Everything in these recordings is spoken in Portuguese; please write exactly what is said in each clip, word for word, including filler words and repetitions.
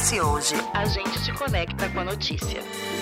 Acontece hoje. A gente te conecta com a notícia.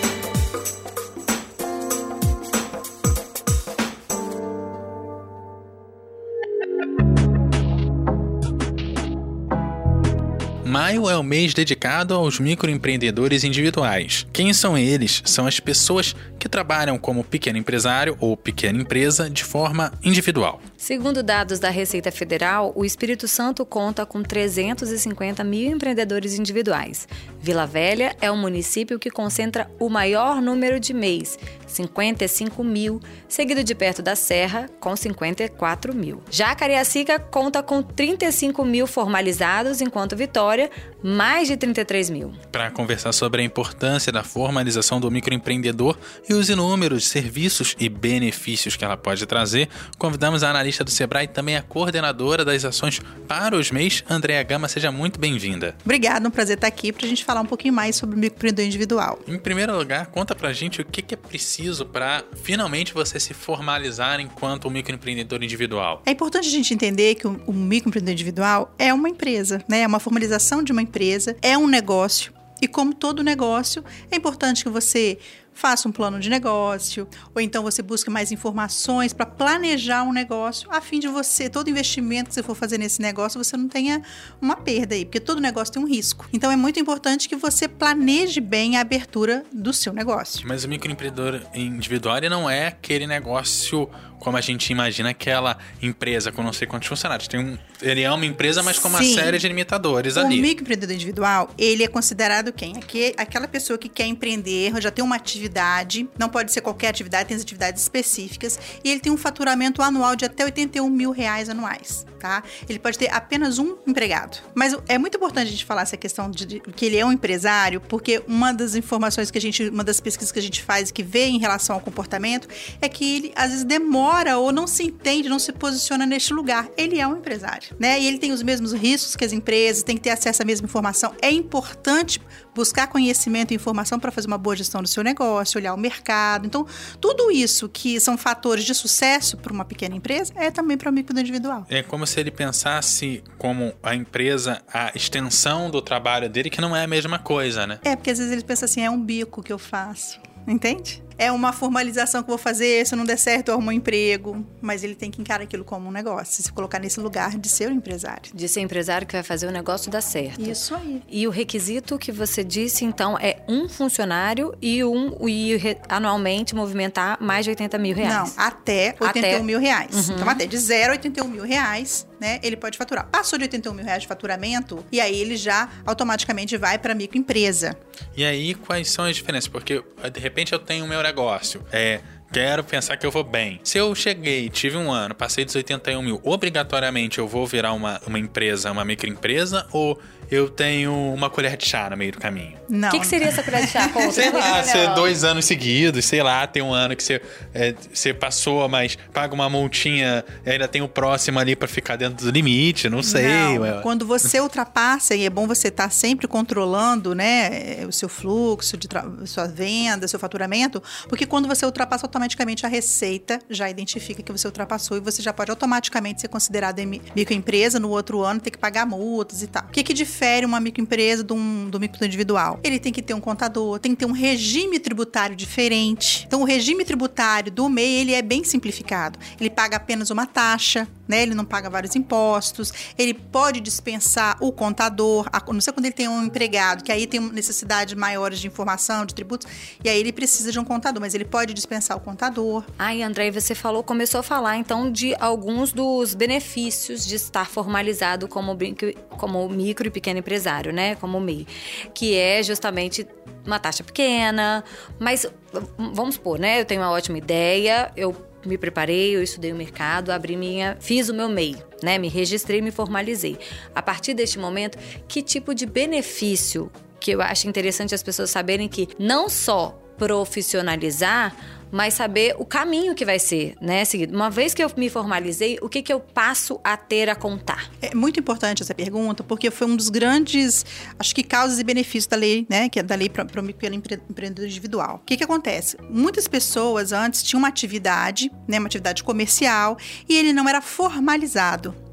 Maio é o mês dedicado aos microempreendedores individuais. Quem são eles? São as pessoas que trabalham como pequeno empresário ou pequena empresa de forma individual. Segundo dados da Receita Federal, o Espírito Santo conta com trezentos e cinquenta mil empreendedores individuais. Vila Velha é o município que concentra o maior número de M E Is, cinquenta e cinco mil, seguido de perto da Serra, com cinquenta e quatro mil. Já Cariacica conta com trinta e cinco mil formalizados, enquanto Vitória, mais de trinta e três mil. Para conversar sobre a importância da formalização do microempreendedor e os inúmeros serviços e benefícios que ela pode trazer, convidamos a analista do Sebrae e também a coordenadora das ações para os M E Is, Andréa Gama. Seja muito bem-vinda. Obrigada, um prazer estar aqui para a gente falar um pouquinho mais sobre o microempreendedor individual. Em primeiro lugar, conta pra gente o que é preciso para finalmente você se formalizar enquanto um microempreendedor individual. É importante a gente entender que o, o microempreendedor individual é uma empresa, né? É uma formalização de uma empresa, é um negócio. E como todo negócio, é importante que você faça um plano de negócio, ou então você busque mais informações para planejar um negócio, a fim de você, todo investimento que você for fazer nesse negócio, você não tenha uma perda aí, porque todo negócio tem um risco. Então é muito importante que você planeje bem a abertura do seu negócio. Mas o microempreendedor individual, ele não é aquele negócio como a gente imagina, aquela empresa com não sei quantos funcionários. Tem um, ele é uma empresa, mas com uma Sim. série de limitadores o ali. O microempreendedor individual, ele é considerado quem? Aqui, aquela pessoa que quer empreender, já tem uma atividade, não pode ser qualquer atividade, tem as atividades específicas, e ele tem um faturamento anual de até oitenta e um mil reais anuais, tá? Ele pode ter apenas um empregado. Mas é muito importante a gente falar essa questão de, de que ele é um empresário, porque uma das informações que a gente, uma das pesquisas que a gente faz, que vê em relação ao comportamento, é que ele, às vezes, demora ou não se entende, não se posiciona neste lugar. Ele é um empresário, né? E ele tem os mesmos riscos que as empresas, tem que ter acesso à mesma informação. É importante buscar conhecimento e informação para fazer uma boa gestão do seu negócio, olhar o mercado. Então, tudo isso que são fatores de sucesso para uma pequena empresa é também para o microempreendedor individual. É como se ele pensasse como a empresa, a extensão do trabalho dele, que não é a mesma coisa, né? É, porque às vezes ele pensa assim, é um bico que eu faço. Entende? É uma formalização que eu vou fazer, se não der certo eu arrumo um emprego, mas ele tem que encarar aquilo como um negócio, se colocar nesse lugar de ser um empresário. De ser empresário que vai fazer o negócio dar certo. Isso aí. E o requisito que você disse, então, é um funcionário e, um, e anualmente movimentar mais de oitenta mil reais. Não, até oitenta e um mil reais. Uhum. Então, até de zero a oitenta e um mil reais, né, ele pode faturar. Passou de oitenta e um mil reais de faturamento, e aí ele já automaticamente vai para microempresa. E aí, quais são as diferenças? Porque, de repente, eu tenho o meu negócio. É... Quero pensar que eu vou bem. Se eu cheguei, tive um ano, passei dos oitenta e um mil, obrigatoriamente eu vou virar uma, uma empresa, uma microempresa, ou eu tenho uma colher de chá no meio do caminho? Não. O que, que seria essa colher de chá? Sei lá, você dois anos seguidos, sei lá, tem um ano que você, é, você passou, mas paga uma multinha, ainda tem o próximo ali pra ficar dentro do limite, não sei. Não. Ué. Quando você ultrapassa, e é bom você estar sempre controlando, né, o seu fluxo, de tra- sua venda, seu faturamento, porque quando você ultrapassa automaticamente, automaticamente a Receita já identifica que você ultrapassou e você já pode automaticamente ser considerado microempresa no outro ano, ter que pagar multas e tal. O que que difere uma microempresa do, um, do micro individual? Ele tem que ter um contador, tem que ter um regime tributário diferente. Então, o regime tributário do M E I, ele é bem simplificado. Ele paga apenas uma taxa, né? Ele não paga vários impostos, ele pode dispensar o contador, a, não sei quando ele tem um empregado, que aí tem necessidade maiores de informação, de tributos, e aí ele precisa de um contador, mas ele pode dispensar o contador. Ai, André, você falou, começou a falar então de alguns dos benefícios de estar formalizado como, como micro e pequeno empresário, né? Como M E I, que é justamente uma taxa pequena, mas vamos supor, né? Eu tenho uma ótima ideia, eu me preparei, eu estudei o mercado, abri minha, fiz o meu M E I, né? Me registrei, me formalizei. A partir deste momento, que tipo de benefício que eu acho interessante as pessoas saberem que não só profissionalizar, mas saber o caminho que vai ser, né, seguido. Uma vez que eu me formalizei, o que que eu passo a ter a contar? É muito importante essa pergunta, porque foi um dos grandes, acho que, causas e benefícios da lei, né, que é da lei para o empreendedor individual. O que que acontece? Muitas pessoas antes tinham uma atividade, né, uma atividade comercial, e ele não era formalizado.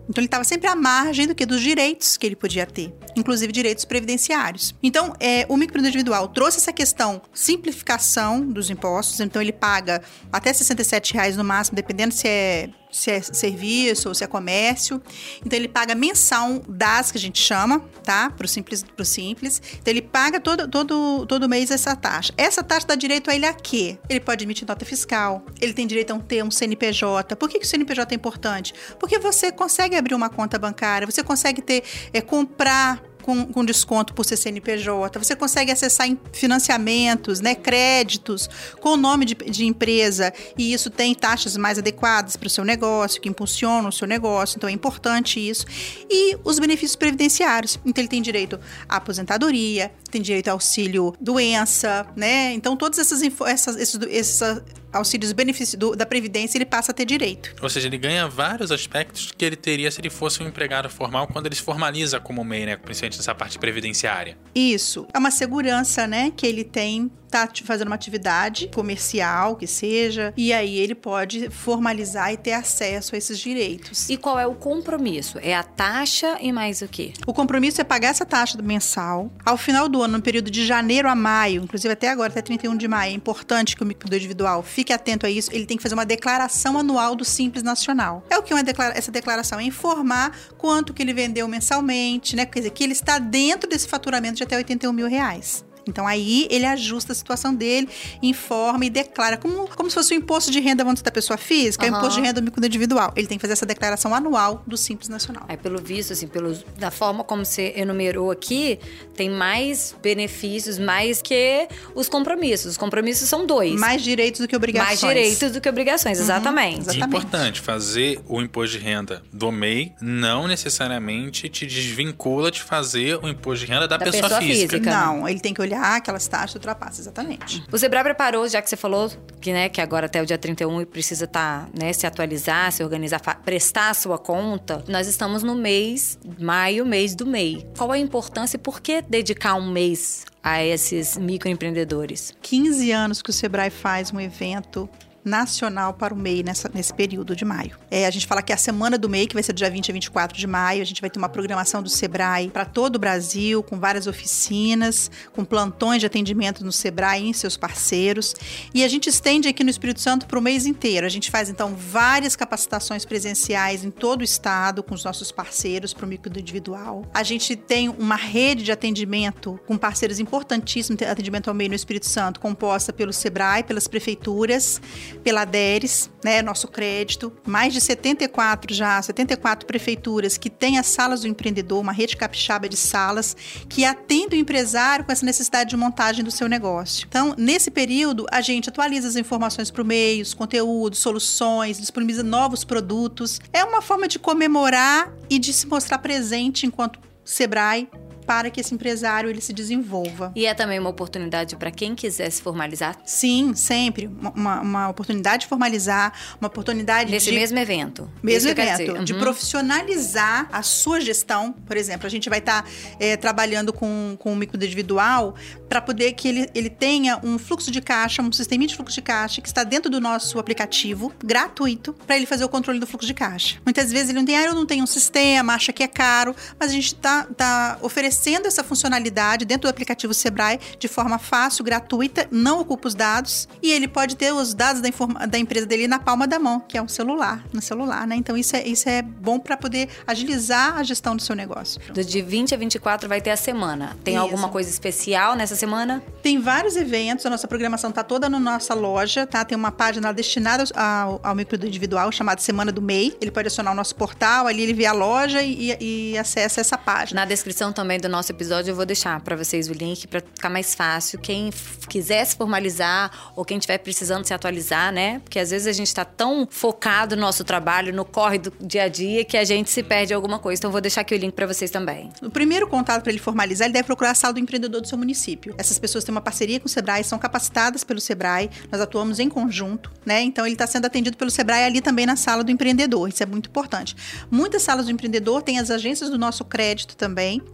Então ele estava sempre à margem do que dos direitos que ele podia ter, inclusive direitos previdenciários. Então é, o microempreendedor individual trouxe essa questão simplificação dos impostos, então ele paga até sessenta e sete reais no máximo, dependendo se é se é serviço ou se é comércio. Então ele paga mensal D A S, que a gente chama, tá? Pro simples, pro simples. Então ele paga todo, todo, todo mês essa taxa. Essa taxa dá direito a ele a quê? Ele pode emitir nota fiscal, ele tem direito a um, ter um C N P J. Por que, que o C N P J é importante? Porque você consegue abrir uma conta bancária, você consegue ter, é, comprar Com, com desconto por ser C N P J, você consegue acessar financiamentos, né, créditos com o nome de, de empresa, e isso tem taxas mais adequadas para o seu negócio, que impulsionam o seu negócio, então é importante isso. E os benefícios previdenciários, então ele tem direito à aposentadoria, tem direito ao auxílio doença, né, então todos essas, essas, esses, esses auxílios, benefícios do, da Previdência, ele passa a ter direito. Ou seja, ele ganha vários aspectos que ele teria se ele fosse um empregado formal, quando ele se formaliza como M E I, né? Principalmente nessa parte previdenciária. Isso. É uma segurança, né? Que ele tem, tá fazendo uma atividade comercial, que seja, e aí ele pode formalizar e ter acesso a esses direitos. E qual é o compromisso? É a taxa e mais o quê? O compromisso é pagar essa taxa mensal. Ao final do ano, no período de janeiro a maio, inclusive até agora, até trinta e um de maio, é importante que o microempreendedor individual fique atento a isso, ele tem que fazer uma declaração anual do Simples Nacional. É o que uma declara- essa declaração é informar quanto que ele vendeu mensalmente, né? Quer dizer, que ele está dentro desse faturamento de até oitenta e um mil reais. Então, aí, ele ajusta a situação dele, informa e declara, como, como se fosse o imposto de renda, vamos dizer, da pessoa física, uhum. o imposto de renda do microempreendedor individual. Ele tem que fazer essa declaração anual do Simples Nacional. Aí, pelo visto, assim, pelo, da forma como você enumerou aqui, tem mais benefícios, mais que os compromissos. Os compromissos são dois. Mais direitos do que obrigações. Mais direitos do que obrigações, exatamente. Uhum, exatamente. É importante, fazer o imposto de renda do M E I não necessariamente te desvincula de fazer o imposto de renda da, da pessoa, pessoa física. física. Não, ele tem que olhar aquelas taxas ultrapassam, exatamente. O Sebrae preparou, já que você falou que, né, que agora até o dia trinta e um precisa tá, né, se atualizar, se organizar, prestar a sua conta. Nós estamos no mês, maio, mês do M E I. Qual a importância e por que dedicar um mês a esses microempreendedores? quinze anos que o Sebrae faz um evento nacional para o M E I nessa, nesse período de maio. É, a gente fala que é a semana do M E I, que vai ser do dia vinte a vinte e quatro de maio, a gente vai ter uma programação do Sebrae para todo o Brasil, com várias oficinas, com plantões de atendimento no Sebrae e em seus parceiros. E a gente estende aqui no Espírito Santo para o mês inteiro. A gente faz, então, várias capacitações presenciais em todo o estado, com os nossos parceiros para o microempreendedor individual. A gente tem uma rede de atendimento com parceiros importantíssimos, atendimento ao M E I no Espírito Santo, composta pelo Sebrae, pelas prefeituras, pela Deres, né, nosso crédito, mais de setenta e quatro já, setenta e quatro prefeituras que têm as salas do empreendedor, uma rede capixaba de salas que atende o empresário com essa necessidade de montagem do seu negócio. Então, nesse período, a gente atualiza as informações para o meio, os conteúdos, soluções, disponibiliza novos produtos. É uma forma de comemorar e de se mostrar presente enquanto Sebrae, para que esse empresário ele se desenvolva. E é também uma oportunidade para quem quiser se formalizar? Sim, sempre. Uma, uma oportunidade de formalizar, uma oportunidade Nesse de... mesmo evento. Mesmo Isso evento. uhum. De profissionalizar a sua gestão. Por exemplo, a gente vai estar tá, é, trabalhando com, com o microempreendedor individual para poder que ele, ele tenha um fluxo de caixa, um sisteminha de fluxo de caixa que está dentro do nosso aplicativo, gratuito, para ele fazer o controle do fluxo de caixa. Muitas vezes ele não tem, ah, eu não tenho um sistema, acha que é caro, mas a gente está tá oferecendo Oferecendo essa funcionalidade dentro do aplicativo Sebrae de forma fácil, gratuita, não ocupa os dados e ele pode ter os dados da, informa- da empresa dele na palma da mão, que é um celular, no celular, né? Então isso é, isso é bom para poder agilizar a gestão do seu negócio. Do de vinte a vinte e quatro vai ter a semana. Tem Isso. alguma coisa especial nessa semana? Tem vários eventos, a nossa programação está toda na nossa loja, tá? Tem uma página destinada ao, ao microempreendedor individual chamada Semana do M E I. Ele pode acionar o nosso portal, ali ele vê a loja e, e, e acessa essa página. Na descrição também do nosso episódio eu vou deixar para vocês o link para ficar mais fácil. Quem f- quiser se formalizar ou quem estiver precisando se atualizar, né? Porque às vezes a gente está tão focado no nosso trabalho, no corre do dia a dia, que a gente se perde alguma coisa. Então eu vou deixar aqui o link para vocês também. O primeiro contato para ele formalizar, ele deve procurar a sala do empreendedor do seu município. Essas pessoas têm uma parceria com o Sebrae, são capacitadas pelo Sebrae, nós atuamos em conjunto, né? Então ele está sendo atendido pelo Sebrae ali também na sala do empreendedor. Isso é muito importante. Muitas salas do empreendedor têm as agências do nosso crédito também, que oferecem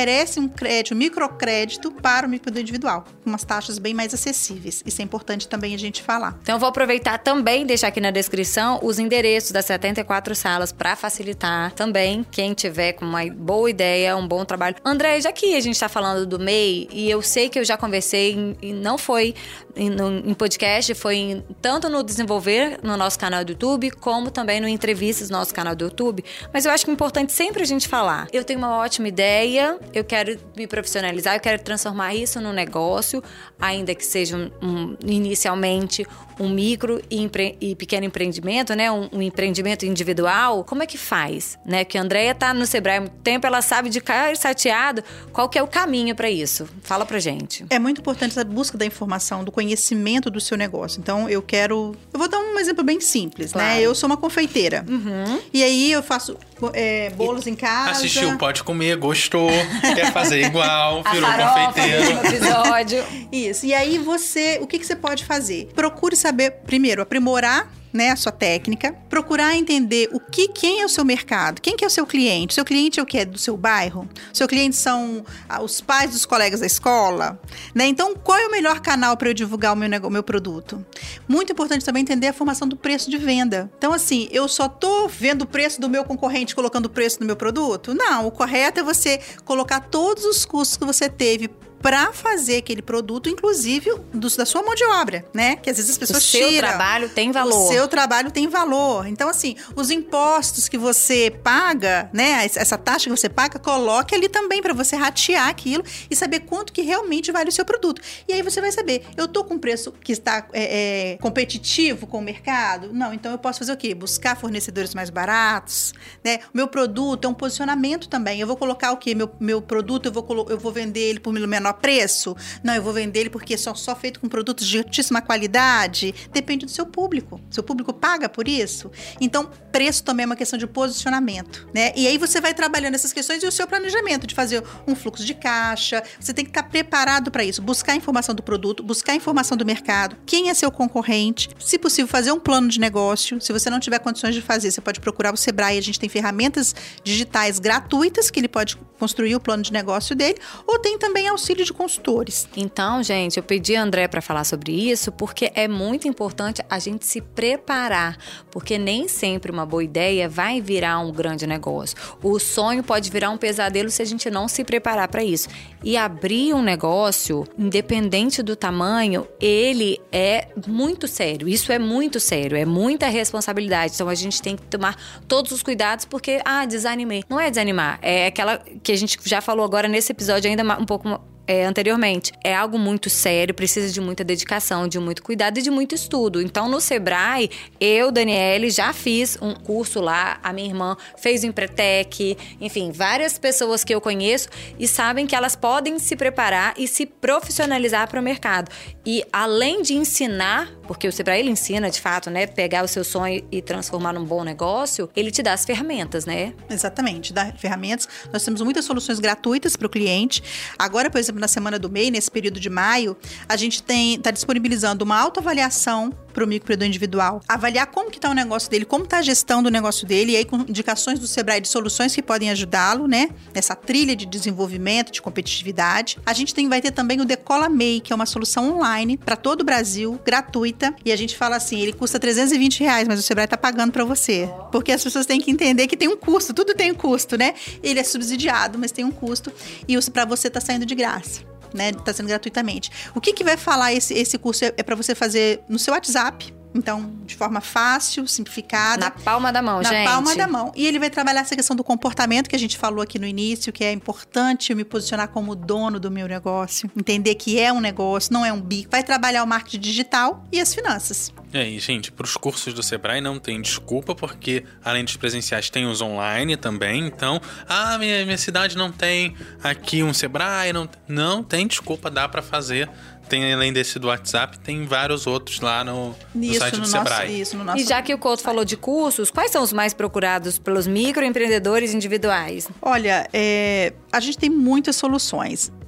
oferece um crédito, um microcrédito para o microempreendedor individual, com umas taxas bem mais acessíveis. Isso é importante também a gente falar. Então eu vou aproveitar também, deixar aqui na descrição os endereços das setenta e quatro salas para facilitar também quem tiver com uma boa ideia, um bom trabalho. André, já que a gente está falando do M E I, e eu sei que eu já conversei, e não foi em, no, em podcast, foi em, tanto no Desenvolver, no nosso canal do YouTube, como também no Entrevistas, no nosso canal do YouTube, mas eu acho que é importante sempre a gente falar. Eu tenho uma ótima ideia, eu quero me profissionalizar, eu quero transformar isso num negócio, ainda que seja um, um, inicialmente um micro e, empre- e pequeno empreendimento, né? Um, um empreendimento individual. Como é que faz? Né? Que a Andréia tá no Sebrae há muito tempo, ela sabe de cara chateado qual que é o caminho para isso. Fala pra gente. É muito importante essa busca da informação, do conhecimento do seu negócio. Então, eu quero... Eu vou dar um exemplo bem simples, claro. né? Eu sou uma confeiteira. Uhum. E aí, eu faço é, bolos em casa. Assistiu, pode comer, gostou, quer fazer igual, virou farofa, confeiteiro. Episódio. Isso. E aí, você... O que, que você pode fazer? Procure saber, primeiro, aprimorar, né, a sua técnica, procurar entender o que, quem é o seu mercado, quem que é o seu cliente. O seu cliente é o que? É do seu bairro? O seu cliente são ah, os pais dos colegas da escola? Né? Então, qual é o melhor canal para eu divulgar o meu, o meu produto? Muito importante também entender a formação do preço de venda. Então, assim, eu só tô vendo o preço do meu concorrente colocando o preço do meu produto? Não, o correto é você colocar todos os custos que você teve para fazer aquele produto, inclusive do, da sua mão de obra, né? Que às vezes as pessoas tiram. O seu trabalho tem valor. O seu trabalho tem valor. Então, assim, os impostos que você paga, né? Essa taxa que você paga, coloque ali também para você ratear aquilo e saber quanto que realmente vale o seu produto. E aí você vai saber, eu tô com um preço que está é, é, competitivo com o mercado? Não, então eu posso fazer o quê? Buscar fornecedores mais baratos, né? O meu produto é um posicionamento também. Eu vou colocar o quê? Meu, meu produto, eu vou, colo- eu vou vender ele por menor preço? Não, eu vou vender ele porque são só feito com produtos de altíssima qualidade. Depende do seu público. Seu público paga por isso? Então, preço também é uma questão de posicionamento, né? E aí você vai trabalhando essas questões e o seu planejamento de fazer um fluxo de caixa. Você tem que estar preparado para isso. Buscar informação do produto, buscar informação do mercado, quem é seu concorrente, se possível fazer um plano de negócio. Se você não tiver condições de fazer, você pode procurar o Sebrae. A gente tem ferramentas digitais gratuitas que ele pode construir o plano de negócio dele, ou tem também auxílio de consultores. Então, gente, eu pedi a André para falar sobre isso porque é muito importante a gente se preparar, porque nem sempre uma boa ideia vai virar um grande negócio. O sonho pode virar um pesadelo se a gente não se preparar para isso. E abrir um negócio, independente do tamanho, ele é muito sério. Isso é muito sério, é muita responsabilidade. Então, a gente tem que tomar todos os cuidados porque, ah, desanimei. Não é desanimar, é aquela que a gente já falou agora nesse episódio ainda um pouco É, anteriormente. É algo muito sério, precisa de muita dedicação, de muito cuidado e de muito estudo. Então, no Sebrae, eu, Daniele, já fiz um curso lá, a minha irmã fez o Empretec, enfim, várias pessoas que eu conheço e sabem que elas podem se preparar e se profissionalizar para o mercado. E além de ensinar, porque o Sebrae ele ensina, de fato, né, pegar o seu sonho e transformar num bom negócio, ele te dá as ferramentas, né? Exatamente, dá ferramentas. Nós temos muitas soluções gratuitas para o cliente. Agora, por exemplo, na semana do M E I, nesse período de maio, a gente está disponibilizando uma autoavaliação para o microempreendedor individual, avaliar como que está o negócio dele, como está a gestão do negócio dele, e aí com indicações do Sebrae de soluções que podem ajudá-lo, né? Nessa trilha de desenvolvimento, de competitividade. A gente tem, vai ter também o Decola M E I, que é uma solução online para todo o Brasil, gratuita, e a gente fala assim, ele custa trezentos e vinte reais, mas o Sebrae está pagando para você, porque as pessoas têm que entender que tem um custo, tudo tem um custo, né? Ele é subsidiado, mas tem um custo, e para você está saindo de graça. Né, tá sendo gratuitamente. O que que vai falar esse, esse curso é, é para você fazer no seu WhatsApp. Então, de forma fácil, simplificada. Na palma da mão, na gente. Na palma da mão. E ele vai trabalhar essa questão do comportamento que a gente falou aqui no início, que é importante eu me posicionar como dono do meu negócio. Entender que é um negócio, não é um bico. Vai trabalhar o marketing digital e as finanças. E aí, gente, para os cursos do Sebrae não tem desculpa, porque além dos presenciais tem os online também. Então, ah, minha, minha cidade não tem aqui um Sebrae. Não, não tem desculpa, dá para fazer. Tem, além desse do WhatsApp, tem vários outros lá no, no isso, site no do nosso, Sebrae. Isso, no nosso e já que o Couto falou de cursos, quais são os mais procurados pelos microempreendedores individuais? Olha, é, a gente tem muitas soluções.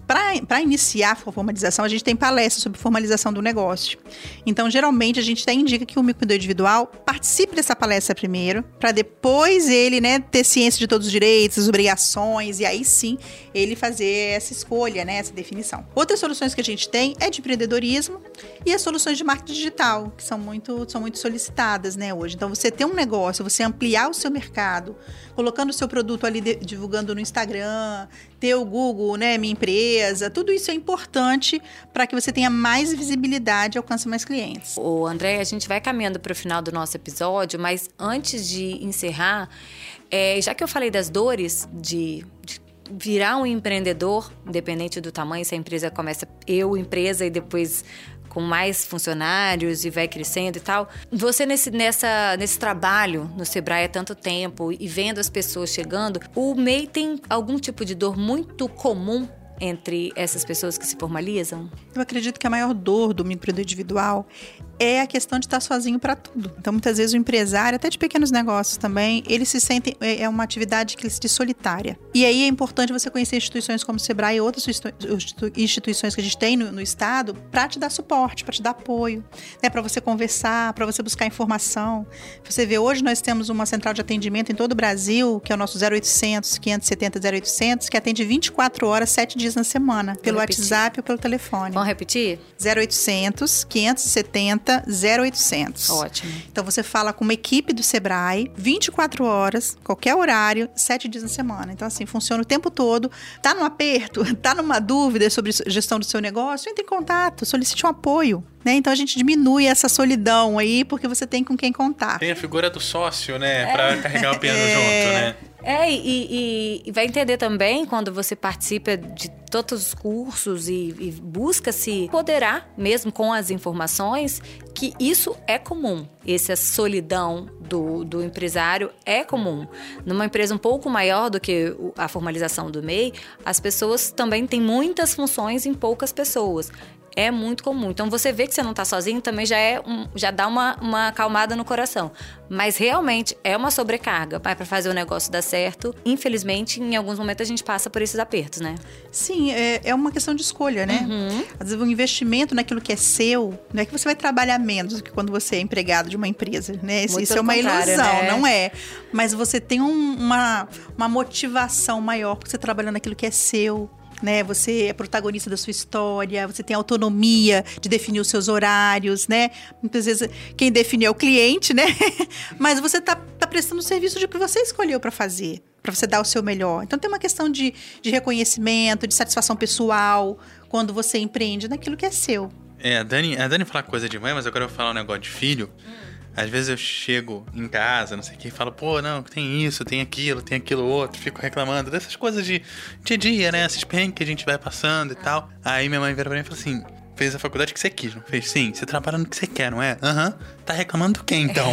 para iniciar a formalização, a gente tem palestras sobre formalização do negócio. Então, geralmente, a gente até indica que o microempreendedor individual participe dessa palestra primeiro, para depois ele, né, ter ciência de todos os direitos, as obrigações, e aí sim ele fazer essa escolha, né, essa definição. Outras soluções que a gente tem é de empreendedorismo e as soluções de marketing digital, que são muito, são muito solicitadas, né, hoje. Então, você ter um negócio, você ampliar o seu mercado, colocando o seu produto ali, de, divulgando no Instagram, ter o Google, né, Minha Empresa, tudo isso é importante para que você tenha mais visibilidade e alcance mais clientes. Ô, André, a gente vai caminhando para o final do nosso episódio, mas antes de encerrar, é, já que eu falei das dores de, de virar um empreendedor, independente do tamanho, se a empresa começa eu, empresa, e depois com mais funcionários e vai crescendo e tal. Você nesse, nessa, nesse trabalho no Sebrae há tanto tempo e vendo as pessoas chegando, o M E I tem algum tipo de dor muito comum entre essas pessoas que se formalizam? Eu acredito que a maior dor do microempreendedor individual é a questão de estar sozinho para tudo. Então, muitas vezes o empresário, até de pequenos negócios também, eles se sentem, é uma atividade que eles se solitária. E aí é importante você conhecer instituições como o Sebrae e outras instituições que a gente tem no, no estado para te dar suporte, para te dar apoio, né, para você conversar, para você buscar informação. Você vê, hoje nós temos uma central de atendimento em todo o Brasil, que é o nosso zero oitocentos, quinhentos e setenta, zero oitocentos, que atende vinte e quatro horas, sete dias na semana, pelo WhatsApp ou pelo telefone. Vamos repetir? zero oitocentos, quinhentos e setenta, zero oitocentos. Ótimo. Então você fala com uma equipe do Sebrae, vinte e quatro horas, qualquer horário, sete dias na semana. Então assim, funciona o tempo todo. Tá num aperto, tá numa dúvida sobre gestão do seu negócio, entre em contato, solicite um apoio. Né? Então a gente diminui essa solidão aí, porque você tem com quem contar. Tem a figura do sócio, né? É. Pra carregar o piano é. junto, né? É, e, e, e vai entender também, quando você participa de todos os cursos e, e busca se empoderar mesmo com as informações, que isso é comum. Essa solidão do, do empresário é comum. Numa empresa um pouco maior do que a formalização do M E I, as pessoas também têm muitas funções em poucas pessoas. É muito comum. Então, você vê que você não está sozinho também já, é um, já dá uma, uma acalmada no coração. Mas, realmente, é uma sobrecarga. Para fazer o negócio dar certo, infelizmente, em alguns momentos, a gente passa por esses apertos, né? Sim, é, é uma questão de escolha, né? Uhum. Às vezes, o investimento naquilo que é seu, não é que você vai trabalhar menos do que quando você é empregado de uma empresa, né? Isso, isso é uma ilusão, né? Não é. Mas você tem um, uma, uma motivação maior porque você trabalhando naquilo que é seu. Né? Você é protagonista da sua história, você tem autonomia de definir os seus horários, né? Muitas vezes quem define é o cliente, né? Mas você tá, tá prestando o serviço de que você escolheu para fazer, para você dar o seu melhor. Então tem uma questão de, de reconhecimento, de satisfação pessoal, quando você empreende naquilo que é seu. É, a Dani, a Dani fala coisa de mãe, mas agora eu vou falar um negócio de filho. Hum. Às vezes eu chego em casa, não sei o que, e falo, pô, não, tem isso, tem aquilo, tem aquilo outro. Fico reclamando dessas coisas de dia a dia, né? Esses perrengues que a gente vai passando e tal. Aí minha mãe vira pra mim e fala assim, fez a faculdade que você quis, não fez? Sim, você trabalha no que você quer, não é? Aham. Uhum. Tá reclamando do quê, então?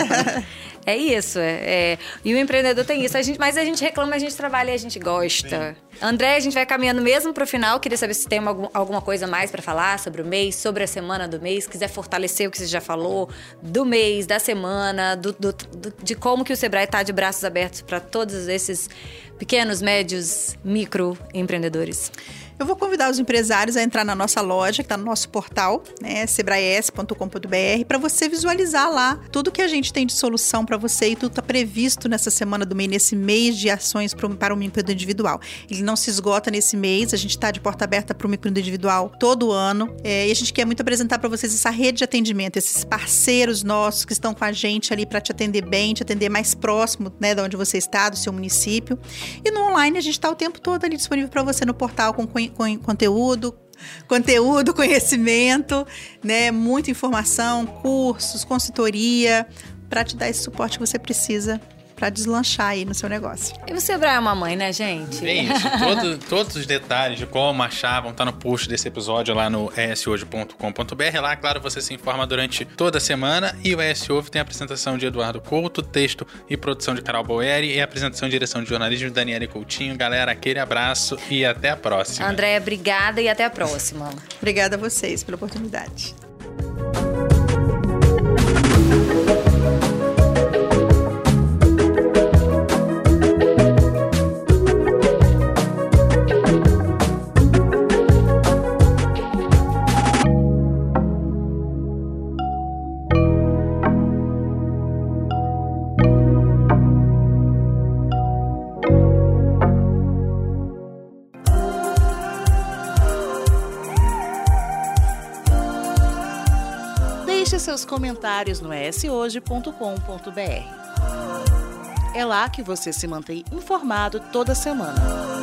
É isso, é, é. E o empreendedor tem isso. A gente, mas a gente reclama, a gente trabalha e a gente gosta. Sim. André, a gente vai caminhando mesmo pro final. Queria saber se tem uma, alguma coisa mais para falar sobre o mês, sobre a semana do mês. Se quiser fortalecer o que você já falou do mês, da semana, do, do, do, de como que o Sebrae tá de braços abertos para todos esses pequenos, médios, micro empreendedores. Eu vou convidar os empresários a entrar na nossa loja, que está no nosso portal, né, sebraes ponto com ponto br, para você visualizar lá tudo que a gente tem de solução para você e tudo está previsto nessa semana do mês, nesse mês de ações pro, para o microempreendedor individual. Ele não se esgota nesse mês, a gente está de porta aberta para o microempreendedor individual todo ano, é, e a gente quer muito apresentar para vocês essa rede de atendimento, esses parceiros nossos que estão com a gente ali para te atender bem, te atender mais próximo, né, de onde você está, do seu município. E no online a gente está o tempo todo ali disponível para você no portal com com conteúdo, conteúdo, conhecimento, né? Muita informação, cursos, consultoria, para te dar esse suporte que você precisa para deslanchar aí no seu negócio. E o Sebrae é uma mãe, né, gente? É isso. Todo, todos os detalhes de como achar vão estar no post desse episódio lá no e s hoje ponto com ponto b r. Lá, claro, você se informa durante toda a semana. E o E S Hoje tem a apresentação de Eduardo Couto, texto e produção de Carol Boeri e a apresentação e direção de jornalismo de Daniele Coutinho. Galera, aquele abraço e até a próxima. Andréia, obrigada e até a próxima. Obrigada a vocês pela oportunidade. Deixe seus comentários no e s hoje ponto com ponto b r. É lá que você se mantém informado toda semana.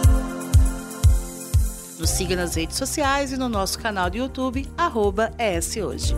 Nos siga nas redes sociais e no nosso canal do YouTube, arroba E S Hoje.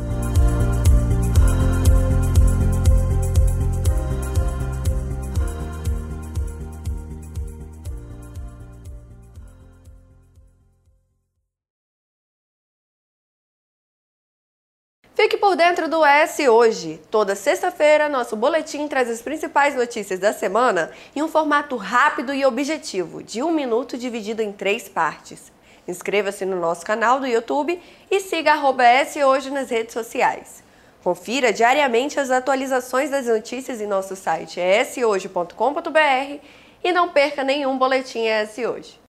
Fique por dentro do E S Hoje. Toda sexta-feira, nosso boletim traz as principais notícias da semana em um formato rápido e objetivo, de um minuto dividido em três partes. Inscreva-se no nosso canal do YouTube e siga arroba E S Hoje nas redes sociais. Confira diariamente as atualizações das notícias em nosso site e s hoje ponto com ponto b r e não perca nenhum boletim E S Hoje.